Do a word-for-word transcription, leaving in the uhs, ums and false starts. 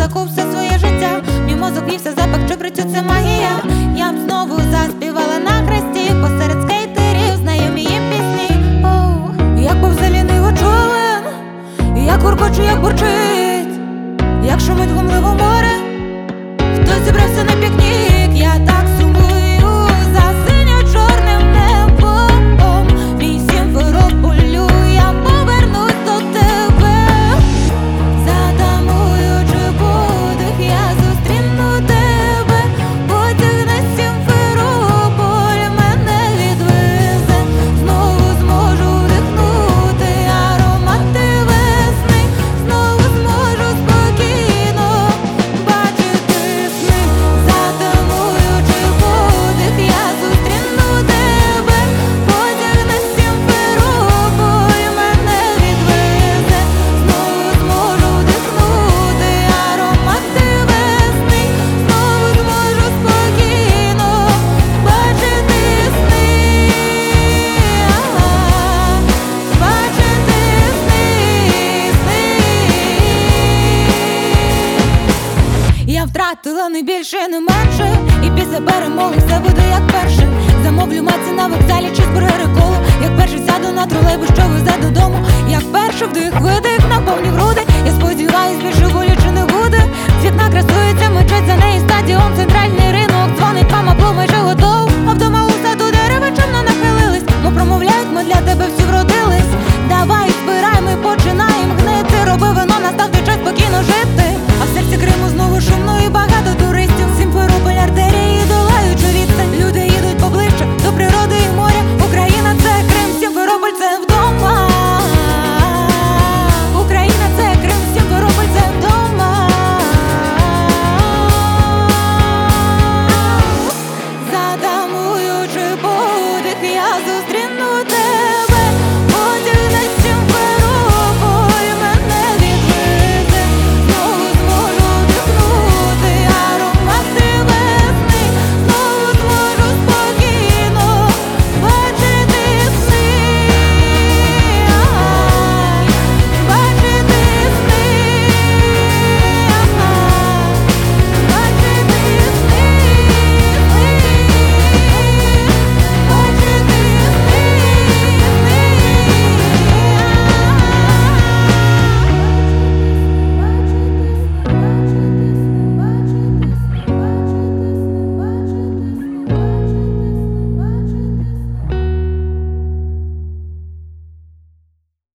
шляху все своє життя. Мій мозок вівся запах чебрецю, це магія. Я б знову заспівала на хресті, посеред скейтерів знайомі їм пісні. Оу, як повзеліний човен, як гуркочу, як бурчить, як шумить гумливо море. Хтось зібрався на пікнік, я так сумую за синьо-чорним небом. Мій Сімферополю, я повернусь до тебе. Затамуючи подих, я зустріну тебе. Потяг на Сімферополь мене відвезе. Знову зможу вдихнути аромати весни. Знову зможу спокійно бачити сни. Затамуючи подих, я зустріну тебе. Потяг на Сімферополь мене відвезе. Знову зможу вдихнути аромати весни. Знову зможу спокійно бачити сни. Бачити сни, сни. Я втратила не більше, не менше, і після перемоги все буде як перше. Замовлю маці на вокзалі, чизбургери, коло. Як перше сяду на тролейбус, що везе додому. Як перше вдих, видих на повні груди. Я сподіваюсь, більше боляче не буде. Вікна красується, мечеть, за неї стадіон, центральний ринок. Дзвонить мама, бо майже готов. А вдома у саду дерева чемно нахилились. Мов промовляють, ми для тебе всі вродились. Давай, збирай, ми починаємо гнити. Роби вино, настав той час спокійно жити. А в серці Криму знову шумно і багато